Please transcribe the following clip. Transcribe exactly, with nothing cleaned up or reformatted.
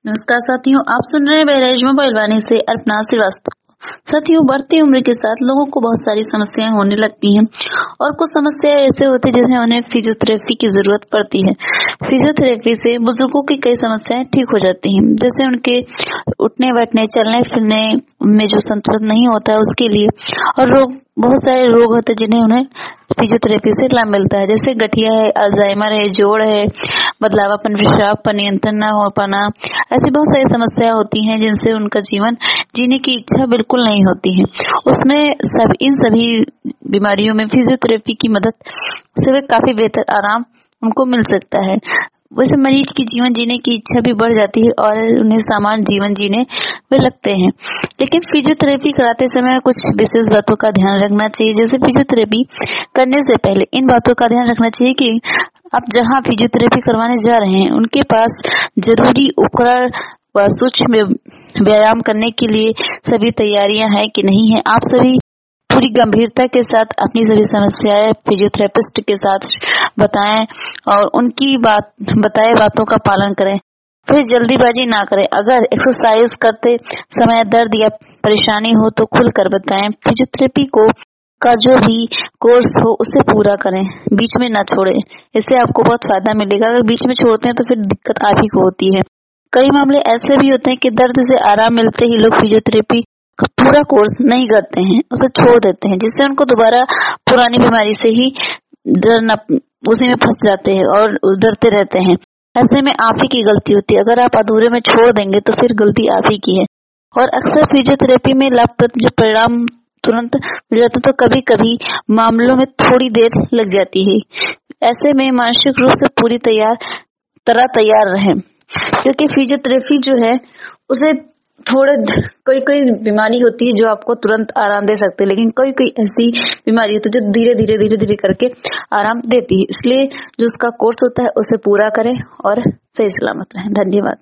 नमस्कार साथियों, आप सुन रहे हैं बहराइच मोबाइल वाणी से अर्पणा श्रीवास्तव। साथियों, बढ़ती उम्र के साथ लोगों को बहुत सारी समस्याएं होने लगती हैं और कुछ समस्याएं ऐसे होती हैं जिसमें उन्हें फिजियोथेरेपी की जरूरत पड़ती है। फिजियोथेरेपी से बुजुर्गों की कई समस्याएं ठीक हो जाती हैं, जैसे उनके उठने बैठने चलने फिरने में जो संतुलन नहीं होता है उसके लिए, और रोग बहुत सारे रोग होते हैं जिन्हें उन्हें फिजियोथेरेपी से लाभ मिलता है, जैसे गठिया है, अल्जाइमर है, जोड़ है, बदलावापन, पेशाब पर नियंत्रण न हो पाना। ऐसी बहुत सारी समस्याएं होती हैं जिनसे उनका जीवन जीने की इच्छा बिल्कुल नहीं होती है। उसमें सब इन सभी बीमारियों में फिजियोथेरेपी की मदद से वे काफी बेहतर आराम उनको मिल सकता है। वैसे मरीज की जीवन जीने की इच्छा भी बढ़ जाती है और उन्हें सामान्य जीवन जीने वे लगते हैं। लेकिन फिजियोथेरेपी कराते समय कुछ विशेष बातों का ध्यान रखना चाहिए। जैसे फिजियोथेरेपी करने से पहले इन बातों का ध्यान रखना चाहिए कि आप जहां फिजियोथेरेपी करवाने जा रहे हैं उनके पास जरूरी उपकरण व सूक्ष्म व्यायाम करने के लिए सभी तैयारियां हैं कि नहीं है। आप सभी पूरी गंभीरता के साथ अपनी सभी समस्याएं फिजियोथेरेपिस्ट के साथ बताएं और उनकी बात बताए बातों का पालन करें। फिर जल्दीबाजी ना करें। अगर एक्सरसाइज करते समय दर्द या परेशानी हो तो खुलकर बताएं। फिजियोथेरेपी को का जो भी कोर्स हो उसे पूरा करें, बीच में ना छोड़ें। इससे आपको बहुत फायदा मिलेगा। अगर बीच में छोड़ते हैं तो फिर दिक्कत आप ही को होती है। कई मामले ऐसे भी होते हैं कि दर्द से आराम मिलते ही लोग फिजियोथेरेपी का पूरा कोर्स नहीं करते हैं, उसे छोड़ देते हैं, जिससे उनको दोबारा पुरानी बीमारी से ही डरना, उसी में फंस जाते हैं और डरते रहते हैं। ऐसे में आप ही की गलती होती है। अगर आप अधूरे में छोड़ देंगे तो फिर गलती आप ही की है। और अक्सर फिजियोथेरेपी में लाभप्रद जो परिणाम तुरंत मिल जाता तो कभी कभी मामलों में थोड़ी देर लग जाती है। ऐसे में मानसिक रूप से पूरी तैयार तरह तैयार रहें, क्योंकि फिजियोथेरेपी जो है उसे थोड़े कोई कोई बीमारी होती है जो आपको तुरंत आराम दे सकती है, लेकिन कोई कोई ऐसी बीमारी होती है जो धीरे धीरे धीरे धीरे करके आराम देती है। इसलिए जो उसका कोर्स होता है उसे पूरा करें और सही सलामत रहें। धन्यवाद।